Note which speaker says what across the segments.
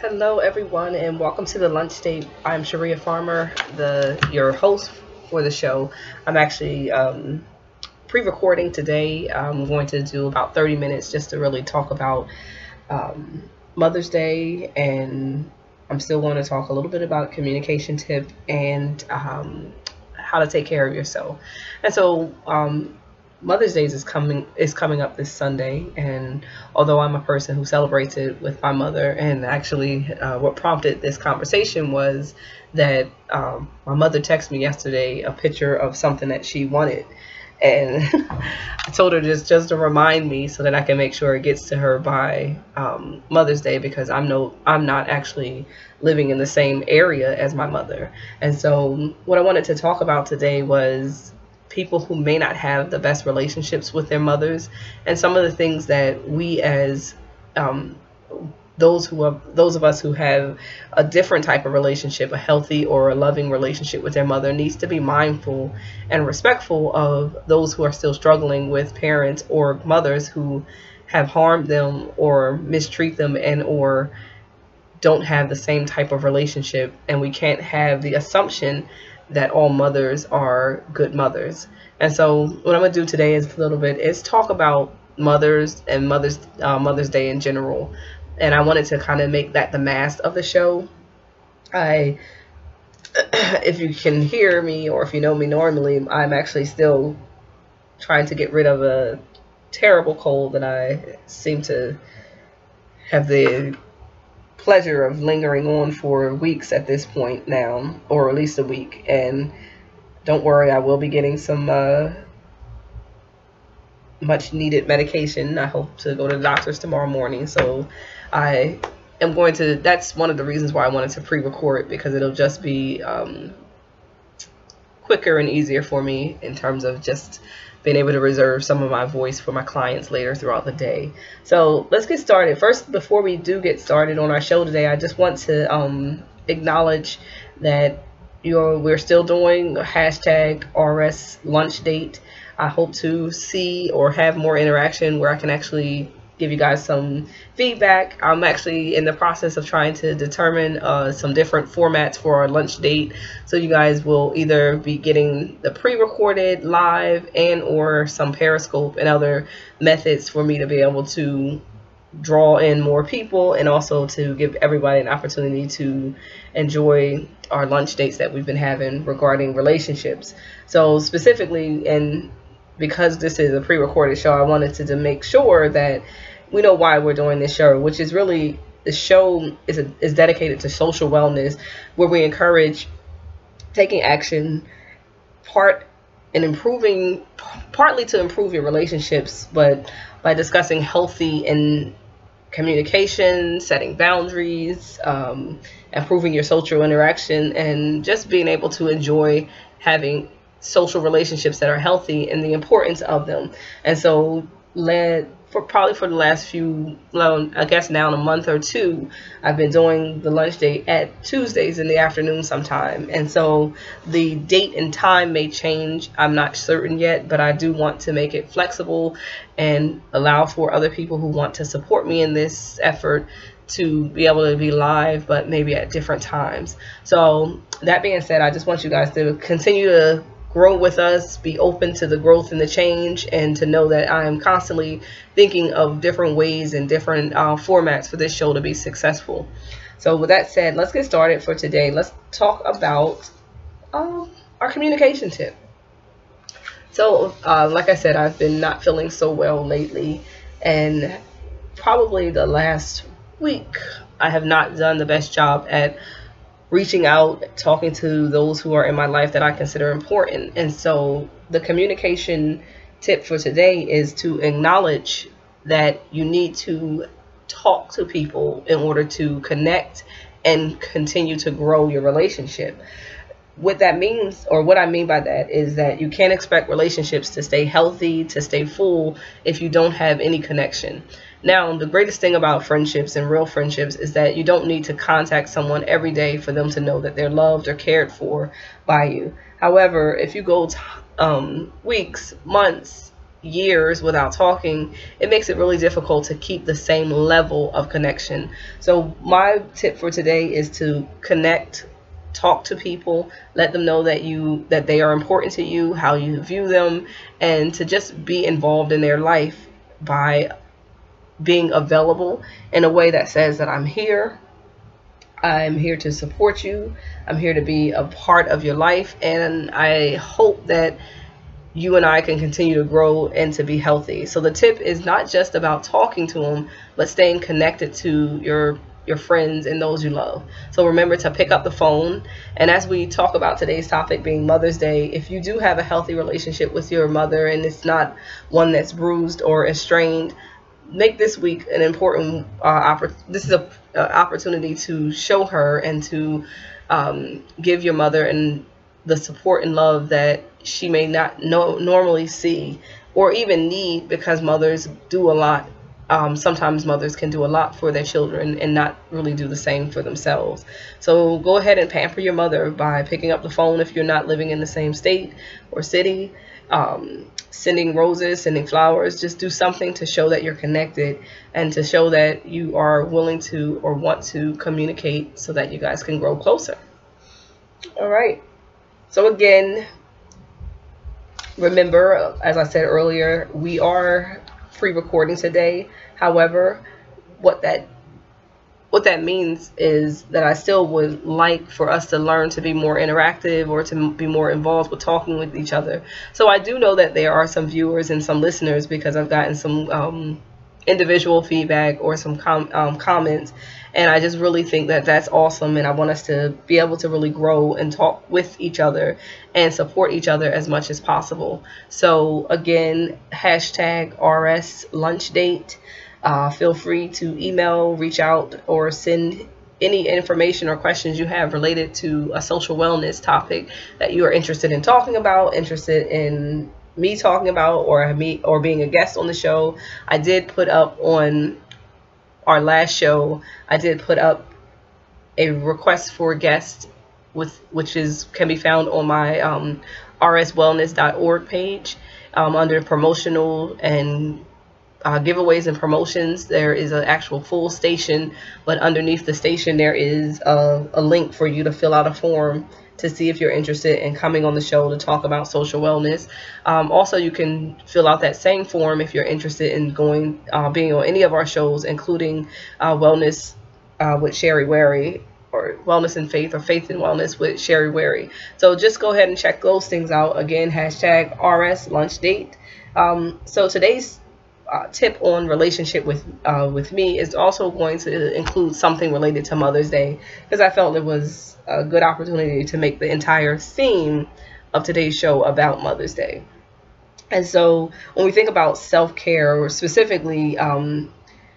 Speaker 1: Hello, everyone, and welcome to the Lunch Date. I'm Sharia Farmer, your host for the show. I'm actually pre-recording today. I'm going to do about 30 minutes just to really talk about Mother's Day, and I'm still going to talk a little bit about communication tip and how to take care of yourself. And so Mother's Day is coming up this Sunday, and although I'm a person who celebrates it with my mother, and actually what prompted this conversation was that my mother texted me yesterday a picture of something that she wanted, and I told her just to remind me so that I can make sure it gets to her by Mother's Day, because I'm not actually living in the same area as my mother. And so what I wanted to talk about today was people who may not have the best relationships with their mothers, and some of the things that we as those of us who have a different type of relationship, a healthy or a loving relationship with their mother, needs to be mindful and respectful of those who are still struggling with parents or mothers who have harmed them or mistreat them and or don't have the same type of relationship. And we can't have the assumption that all mothers are good mothers. And so what I'm going to do today is talk about mothers and Mother's Day in general. And I wanted to kind of make that the mass of the show. If you can hear me, or if you know me normally, I'm actually still trying to get rid of a terrible cold that I seem to have the pleasure of lingering on for weeks at this point now, or at least a week. And don't worry, I will be getting some much needed medication. I hope to go to the doctor's tomorrow morning, so I am going to, that's one of the reasons why I wanted to pre-record it, because it'll just be quicker and easier for me in terms of just being able to reserve some of my voice for my clients later throughout the day. So let's get started. First, before we do get started on our show today, I just want to acknowledge that we're still doing hashtag RS Lunch Date. I hope to see or have more interaction where I can actually give you guys some feedback. I'm actually in the process of trying to determine some different formats for our lunch date, so you guys will either be getting the pre-recorded live and or some Periscope and other methods for me to be able to draw in more people, and also to give everybody an opportunity to enjoy our lunch dates that we've been having regarding relationships. So specifically, and because this is a pre-recorded show, I wanted to make sure that we know why we're doing this show, which is really, the show is dedicated to social wellness, where we encourage taking action, partly to improve your relationships, but by discussing healthy and communication, setting boundaries, improving your social interaction, and just being able to enjoy having social relationships that are healthy and the importance of them. And so for the last few, I guess now in a month or two, I've been doing the lunch date at Tuesdays in the afternoon sometime. And so the date and time may change. I'm not certain yet, but I do want to make it flexible and allow for other people who want to support me in this effort to be able to be live, but maybe at different times. So that being said, I just want you guys to continue to grow with us, be open to the growth and the change, and to know that I am constantly thinking of different ways and different formats for this show to be successful. So with that said, let's get started for today. Let's talk about our communication tip. So like I said, I've been not feeling so well lately, and probably the last week I have not done the best job at reaching out, talking to those who are in my life that I consider important. And so the communication tip for today is to acknowledge that you need to talk to people in order to connect and continue to grow your relationship. What that means, or what I mean by that, is that you can't expect relationships to stay healthy, to stay full, if you don't have any connection. Now, the greatest thing about friendships and real friendships is that you don't need to contact someone every day for them to know that they're loved or cared for by you. However, if you go weeks, months, years without talking, it makes it really difficult to keep the same level of connection. So my tip for today is to connect, talk to people, let them know that they are important to you, how you view them, and to just be involved in their life by being available in a way that says that I'm here to support you, I'm here to be a part of your life, and I hope that you and I can continue to grow and to be healthy. So the tip is not just about talking to them, but staying connected to your friends and those you love. So remember to pick up the phone. And as we talk about today's topic being Mother's Day, if you do have a healthy relationship with your mother and it's not one that's bruised or estranged, make this week an important this is a opportunity to show her and to give your mother and the support and love that she may not normally see or even need, because mothers do a lot. Sometimes mothers can do a lot for their children and not really do the same for themselves. So go ahead and pamper your mother by picking up the phone if you're not living in the same state or city. Sending roses, sending flowers, just do something to show that you're connected and to show that you are willing to or want to communicate so that you guys can grow closer. All right. So again, remember, as I said earlier, we are pre-recording today. However, what that means is that I still would like for us to learn to be more interactive or to be more involved with talking with each other. So I do know that there are some viewers and some listeners, because I've gotten some individual feedback or some comments, and I just really think that that's awesome, and I want us to be able to really grow and talk with each other and support each other as much as possible. So again, hashtag RS lunch date. Feel free to email, reach out, or send any information or questions you have related to a social wellness topic that you are interested in talking about, interested in me talking about, or being a guest on the show. I did put up on our last show, I did put up a request for a guest, which can be found on my rswellness.org page under promotional and giveaways and promotions. There is an actual full station, but underneath the station there is a link for you to fill out a form to see if you're interested in coming on the show to talk about social wellness. Also, you can fill out that same form if you're interested in being on any of our shows, including Wellness with Sherry Wary, or Wellness and Faith, or Faith and Wellness with Sherry Wary. So just go ahead and check those things out. Again, hashtag RS lunch date. So today's tip on relationship with me is also going to include something related to Mother's Day, because I felt it was a good opportunity to make the entire theme of today's show about Mother's Day. And so when we think about self-care, or specifically when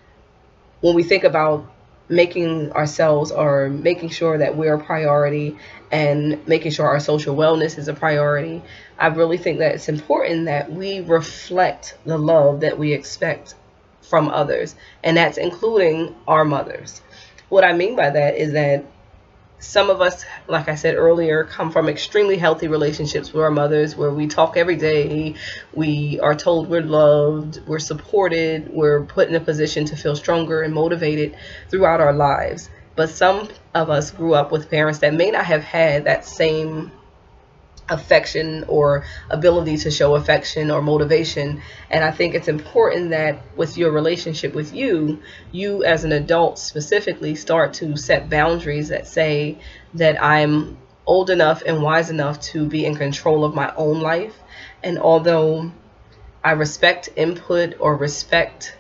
Speaker 1: we think about making ourselves, or making sure that we're a priority and making sure our social wellness is a priority, I really think that it's important that we reflect the love that we expect from others, and that's including our mothers. What I mean by that is that some of us, like I said earlier, come from extremely healthy relationships with our mothers, where we talk every day, we are told we're loved, we're supported, we're put in a position to feel stronger and motivated throughout our lives. But some of us grew up with parents that may not have had that same affection or ability to show affection or motivation. And I think it's important that with your relationship with you as an adult specifically, start to set boundaries that say that I'm old enough and wise enough to be in control of my own life. And although I respect input or respect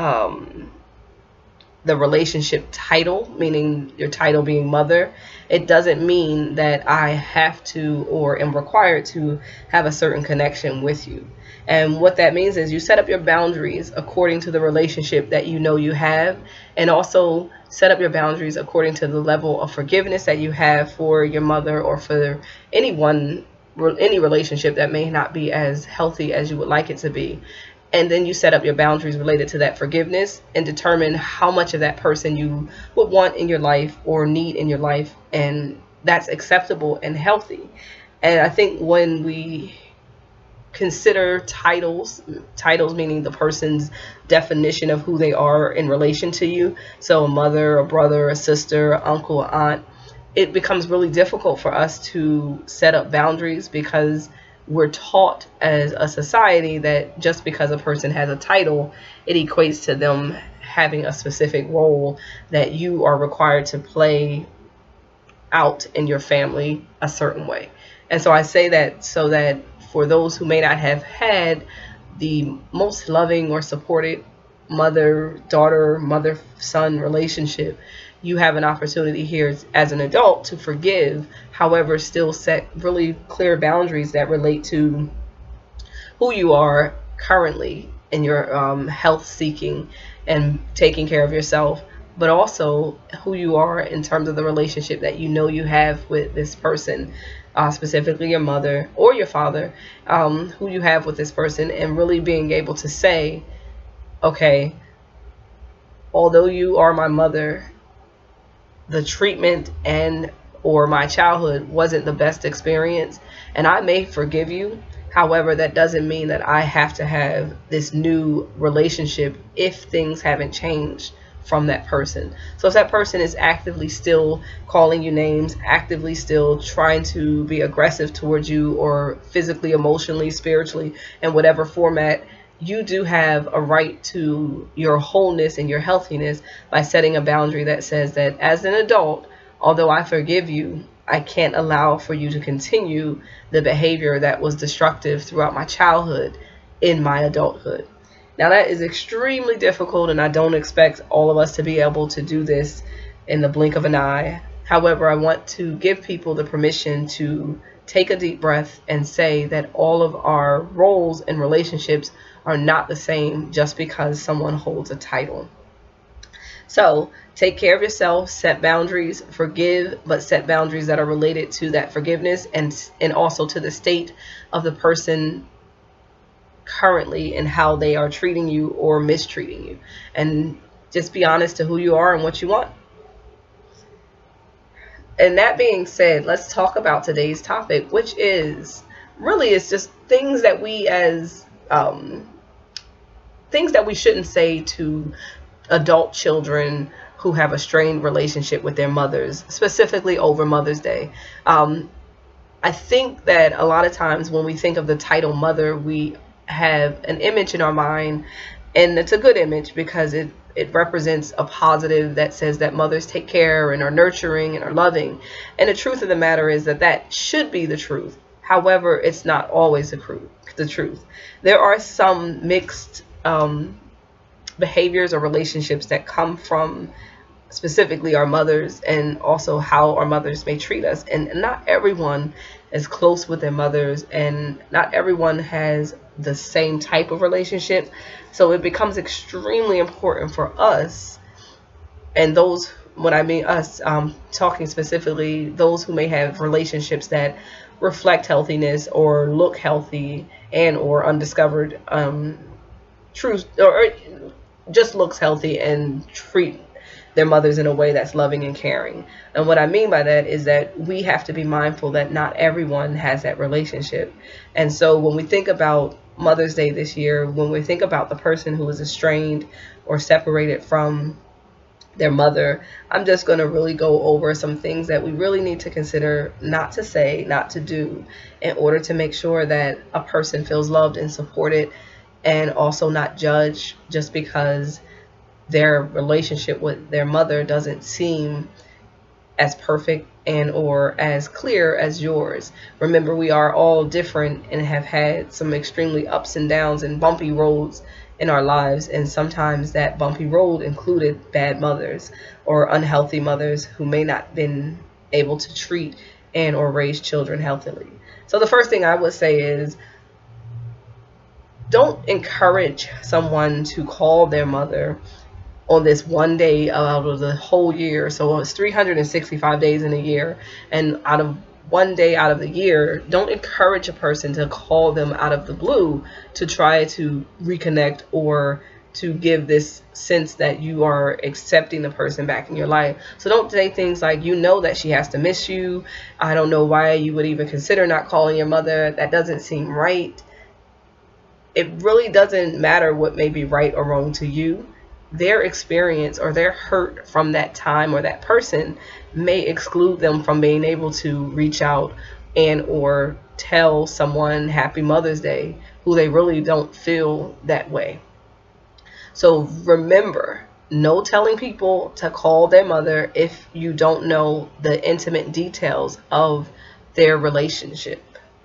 Speaker 1: the relationship title, meaning your title being mother, it doesn't mean that I have to or am required to have a certain connection with you. And what that means is you set up your boundaries according to the relationship that you know you have, and also set up your boundaries according to the level of forgiveness that you have for your mother, or for any relationship that may not be as healthy as you would like it to be. And then you set up your boundaries related to that forgiveness, and determine how much of that person you would want in your life or need in your life, and that's acceptable and healthy. And I think when we consider titles meaning the person's definition of who they are in relation to you. So a mother, a brother, a sister, uncle, aunt. It becomes really difficult for us to set up boundaries because we're taught as a society that just because a person has a title, it equates to them having a specific role that you are required to play out in your family a certain way. And so I say that so that for those who may not have had the most loving or supported mother-daughter, mother-son relationship, you have an opportunity here as an adult to forgive, however, still set really clear boundaries that relate to who you are currently in your health seeking and taking care of yourself, but also who you are in terms of the relationship that you know you have with this person, specifically your mother or your father, who you have with this person, and really being able to say, okay, although you are my mother, the treatment and or my childhood wasn't the best experience, and I may forgive you. However, that doesn't mean that I have to have this new relationship if things haven't changed from that person. So if that person is actively still calling you names, actively still trying to be aggressive towards you, or physically, emotionally, spiritually, in whatever format, you do have a right to your wholeness and your healthiness by setting a boundary that says that as an adult, although I forgive you, I can't allow for you to continue the behavior that was destructive throughout my childhood in my adulthood. Now that is extremely difficult, and I don't expect all of us to be able to do this in the blink of an eye. However, I want to give people the permission to take a deep breath and say that all of our roles and relationships are not the same just because someone holds a title. So take care of yourself, set boundaries, forgive, but set boundaries that are related to that forgiveness and also to the state of the person currently and how they are treating you or mistreating you. And just be honest to who you are and what you want. And that being said, let's talk about today's topic, which is really, it's just things that we as things that we shouldn't say to adult children who have a strained relationship with their mothers, specifically over Mother's Day. I think that a lot of times when we think of the title mother, we have an image in our mind, and it's a good image because it represents a positive that says that mothers take care and are nurturing and are loving. And the truth of the matter is that that should be the truth. However, it's not always the truth. There are some mixed behaviors or relationships that come from specifically our mothers, and also how our mothers may treat us. And not everyone is close with their mothers, and not everyone has the same type of relationship. So it becomes extremely important for us, and those, when I mean us, talking specifically those who may have relationships that reflect healthiness or look healthy and or undiscovered truth, or just looks healthy and treat their mothers in a way that's loving and caring. And what I mean by that is that we have to be mindful that not everyone has that relationship. And so when we think about Mother's Day this year, when we think about the person who is estranged or separated from their mother, I'm just going to really go over some things that we really need to consider not to say, not to do, in order to make sure that a person feels loved and supported, and also not judged just because their relationship with their mother doesn't seem as perfect and or as clear as yours. Remember, we are all different and have had some extremely ups and downs and bumpy roads in our lives, and sometimes that bumpy road included bad mothers or unhealthy mothers who may not been able to treat and or raise children healthily. So the first thing I would say is, don't encourage someone to call their mother on this one day out of the whole year. So it's 365 days in a year, and out of one day out of the year, don't encourage a person to call them out of the blue to try to reconnect or to give this sense that you are accepting the person back in your life. So don't say things like, you know that she has to miss you. I don't know why you would even consider not calling your mother. That doesn't seem right. it really doesn't matter what may be right or wrong to you. Their experience or their hurt from that time or that person may exclude them from being able to reach out and or tell someone Happy Mother's Day who they really don't feel that way. So remember, no telling people to call their mother if you don't know the intimate details of their relationship.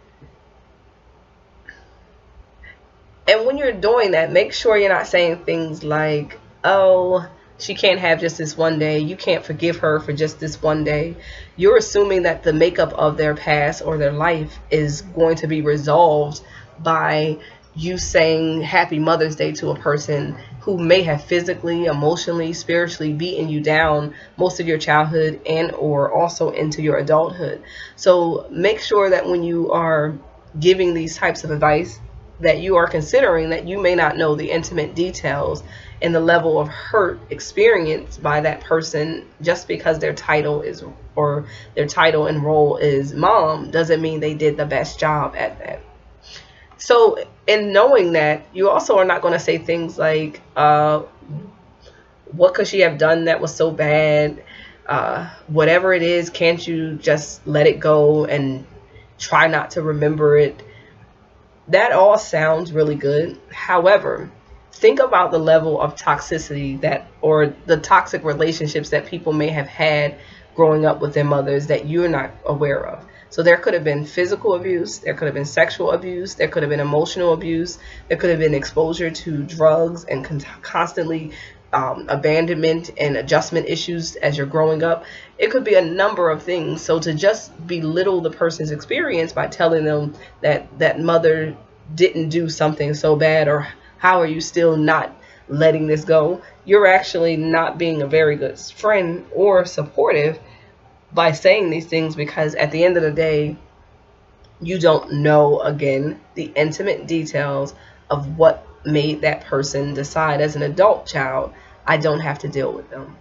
Speaker 1: And when you're doing that, make sure you're not saying things like, oh, she can't have just this one day. You can't forgive her for just this one day. You're assuming that the makeup of their past or their life is going to be resolved by you saying Happy Mother's Day to a person who may have physically, emotionally, spiritually beaten you down most of your childhood and or also into your adulthood. So make sure that when you are giving these types of advice, that you are considering that you may not know the intimate details and the level of hurt experienced by that person. Just because their title is, or their title and role is mom, doesn't mean they did the best job at that. So in knowing that, you also are not going to say things like, what could she have done that was so bad? Whatever it is, can't you just let it go and try not to remember it? That all sounds really good. However, think about the level of toxicity that, or the toxic relationships that people may have had growing up with their mothers that you're not aware of. So there could have been physical abuse, there could have been sexual abuse, there could have been emotional abuse, there could have been exposure to drugs and constantly abandonment and adjustment issues as you're growing up. It could be a number of things. So to just belittle the person's experience by telling them that mother didn't do something so bad, or how are you still not letting this go, you're actually not being a very good friend or supportive by saying these things, because at the end of the day, you don't know, again, the intimate details of what made that person decide as an adult child, I don't have to deal with them.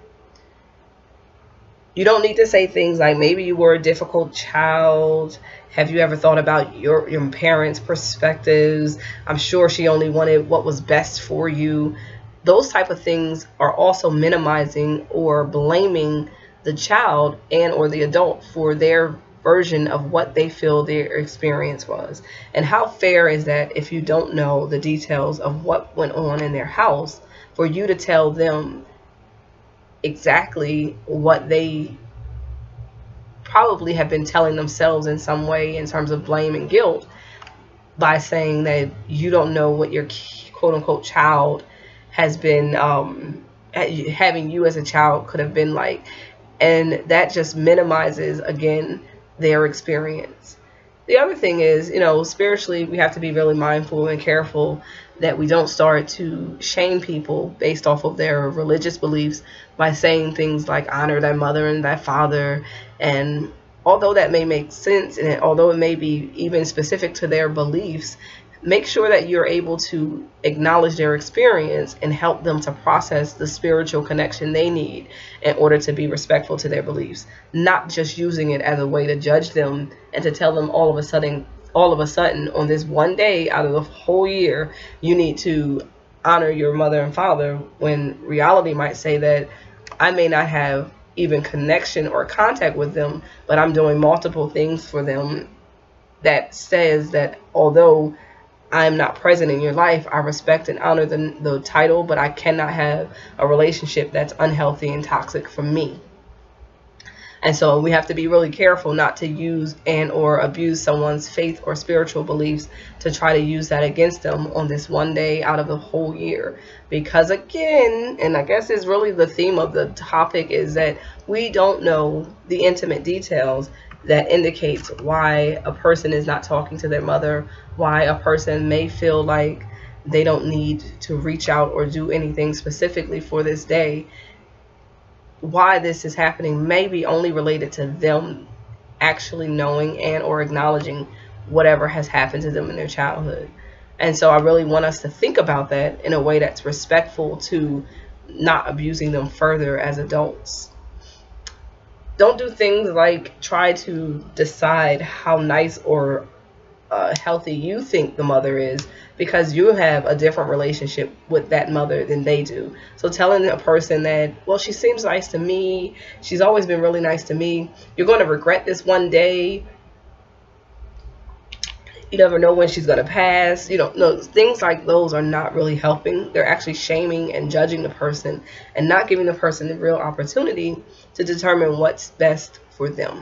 Speaker 1: You don't need to say things like, maybe you were a difficult child. Have you ever thought about your parents' perspectives? I'm sure she only wanted what was best for you. Those type of things are also minimizing or blaming the child and or the adult for their version of what they feel their experience was. And how fair is that, if you don't know the details of what went on in their house, for you to tell them exactly what they probably have been telling themselves in some way in terms of blame and guilt, by saying that you don't know what your quote unquote child has been, having you as a child could have been like. And that just minimizes, again, their experience. The other thing is, spiritually, we have to be really mindful and careful that we don't start to shame people based off of their religious beliefs by saying things like honor thy mother and thy father. And although that may make sense, and although it may be even specific to their beliefs, make sure that you're able to acknowledge their experience and help them to process the spiritual connection they need in order to be respectful to their beliefs, not just using it as a way to judge them and to tell them all of a sudden on this one day out of the whole year, you need to honor your mother and father, when reality might say that I may not have even connection or contact with them, but I'm doing multiple things for them that says that although I'm not present in your life, I respect and honor the title, but I cannot have a relationship that's unhealthy and toxic for me. And so we have to be really careful not to use and or abuse someone's faith or spiritual beliefs to try to use that against them on this one day out of the whole year. Because again, and I guess it's really the theme of the topic, is that we don't know the intimate details that indicates why a person is not talking to their mother, why a person may feel like they don't need to reach out or do anything specifically for this day. Why this is happening may be only related to them actually knowing and or acknowledging whatever has happened to them in their childhood. And so I really want us to think about that in a way that's respectful to not abusing them further as adults. Don't do things like try to decide how nice or healthy you think the mother is, because you have a different relationship with that mother than they do. So telling a person that, well, she seems nice to me, she's always been really nice to me, you're going to regret this one day, you never know when she's going to pass, no, things like those are not really helping. They're actually shaming and judging the person and not giving the person the real opportunity to determine what's best for them.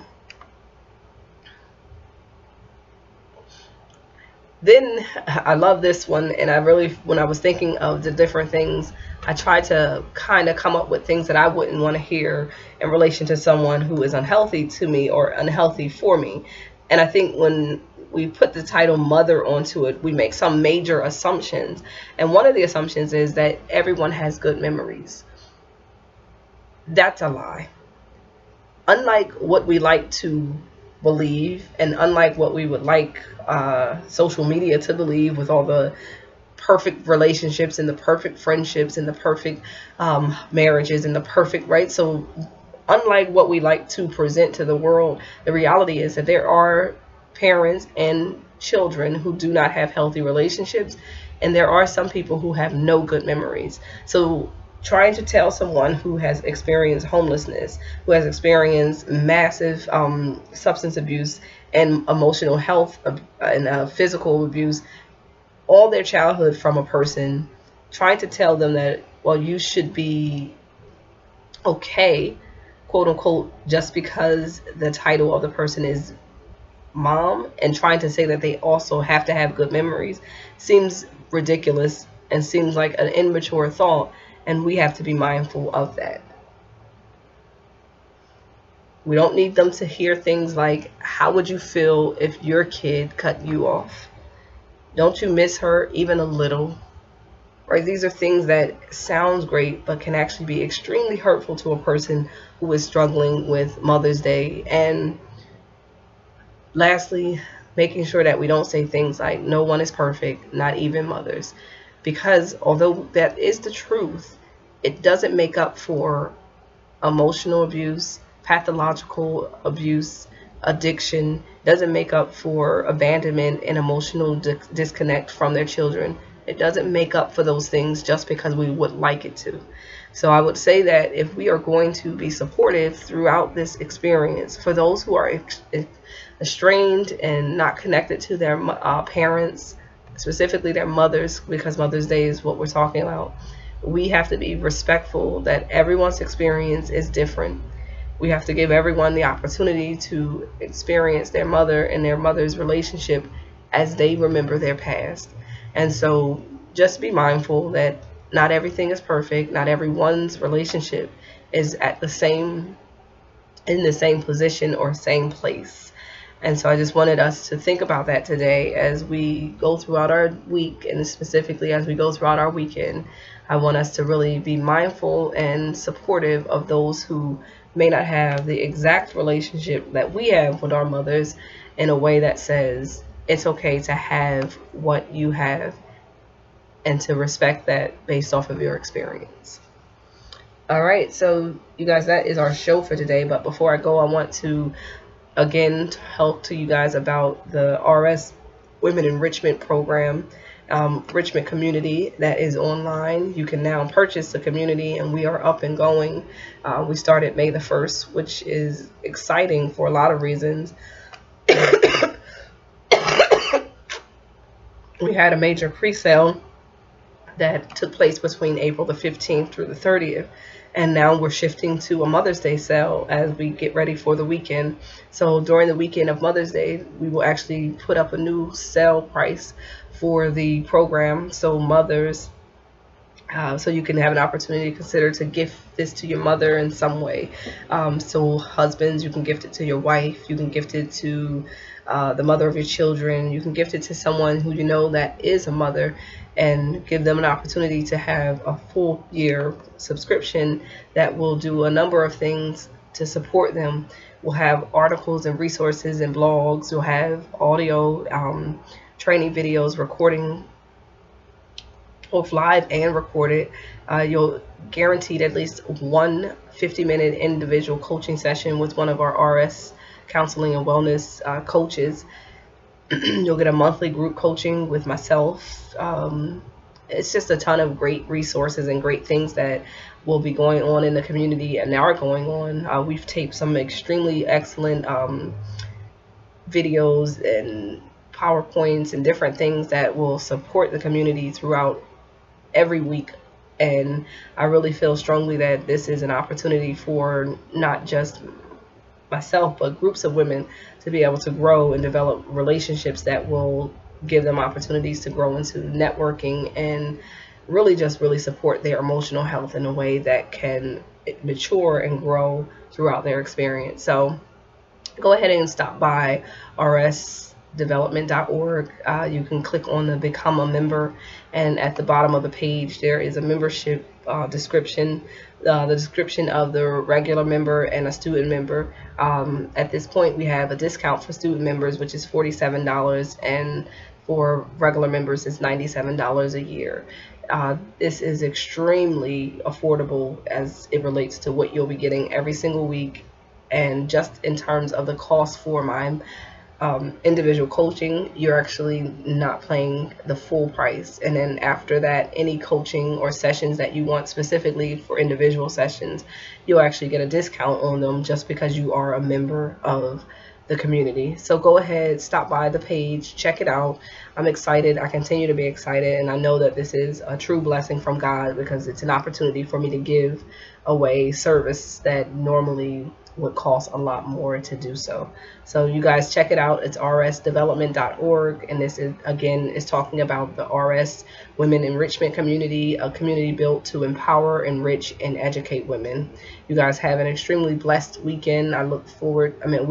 Speaker 1: Then I love this one, and I really, when I was thinking of the different things, I tried to kind of come up with things that I wouldn't want to hear in relation to someone who is unhealthy to me or unhealthy for me. And I think when we put the title mother onto it, we make some major assumptions. And one of the assumptions is that everyone has good memories. That's a lie. Unlike what we like to believe, and unlike what we would like social media to believe, with all the perfect relationships and the perfect friendships and the perfect marriages and the perfect, right? So unlike what we like to present to the world, the reality is that there are parents and children who do not have healthy relationships, and there are some people who have no good memories. So trying to tell someone who has experienced homelessness, who has experienced massive substance abuse and emotional health and physical abuse, all their childhood from a person, trying to tell them that, well, you should be okay, quote unquote, just because the title of the person is mom, and trying to say that they also have to have good memories, seems ridiculous and seems like an immature thought, and we have to be mindful of that. We don't need them to hear things like, how would you feel if your kid cut you off? Don't you miss her even a little? Right? These are things that sounds great, but can actually be extremely hurtful to a person who is struggling with Mother's Day. And lastly, making sure that we don't say things like, no one is perfect, not even mothers. Because although that is the truth, it doesn't make up for emotional abuse, pathological abuse, addiction, doesn't make up for abandonment and emotional disconnect from their children. It doesn't make up for those things just because we would like it to. So I would say that if we are going to be supportive throughout this experience, for those who are estranged and not connected to their parents, specifically their mothers, because Mother's Day is what we're talking about, we have to be respectful that everyone's experience is different. We have to give everyone the opportunity to experience their mother and their mother's relationship as they remember their past. And so just be mindful that not everything is perfect. Not everyone's relationship is in the same position or same place. And so I just wanted us to think about that today as we go throughout our week, and specifically as we go throughout our weekend. I want us to really be mindful and supportive of those who may not have the exact relationship that we have with our mothers, in a way that says it's okay to have what you have and to respect that based off of your experience. All right, so you guys, that is our show for today. But before I go, I want to again talk to you guys about the RS Women Enrichment Program, Richmond Community, that is online. You can now purchase the community, and we are up and going. We started May the 1st, which is exciting for a lot of reasons. We had a major pre-sale that took place between April the 15th through the 30th. And now we're shifting to a Mother's Day sale as we get ready for the weekend. So during the weekend of Mother's Day, we will actually put up a new sale price for the program. So mothers, so you can have an opportunity to consider to gift this to your mother in some way. So husbands, you can gift it to your wife. You can gift it to the mother of your children. You can gift it to someone who you know that is a mother, and give them an opportunity to have a full year subscription that will do a number of things to support them. We'll have articles and resources and blogs. We'll have audio, training videos, recording, both live and recorded. You'll guaranteed at least one 50-minute individual coaching session with one of our RS counseling and wellness coaches. You'll get a monthly group coaching with myself. It's just a ton of great resources and great things that will be going on in the community and are going on. We've taped some extremely excellent videos and PowerPoints and different things that will support the community throughout every week. And I really feel strongly that this is an opportunity for not just myself, but groups of women to be able to grow and develop relationships that will give them opportunities to grow into networking and really support their emotional health in a way that can mature and grow throughout their experience. So go ahead and stop by rsdevelopment.org. You can click on the Become a Member, and at the bottom of the page there is a membership description, the description of the regular member and a student member. At this point, we have a discount for student members, which is $47, and for regular members, it's $97 a year. This is extremely affordable as it relates to what you'll be getting every single week. And just in terms of the cost for my individual coaching, you're actually not paying the full price. And then after that, any coaching or sessions that you want specifically for individual sessions, you'll actually get a discount on them just because you are a member of the community. So go ahead, stop by the page, check it out. I'm excited. I continue to be excited, and I know that this is a true blessing from God because it's an opportunity for me to give away service that normally would cost a lot more to do so. So you guys check it out. It's rsdevelopment.org, and this is again is talking about the RS Women Enrichment Community, a community built to empower, enrich, and educate women. You guys have an extremely blessed weekend. I look forward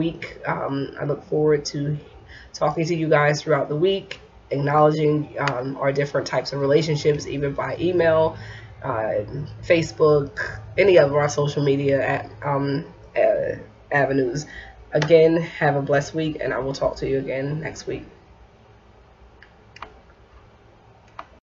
Speaker 1: to talking to you guys throughout the week, acknowledging our different types of relationships, even by email, Facebook, any of our social media avenues. Again, have a blessed week, and I will talk to you again next week.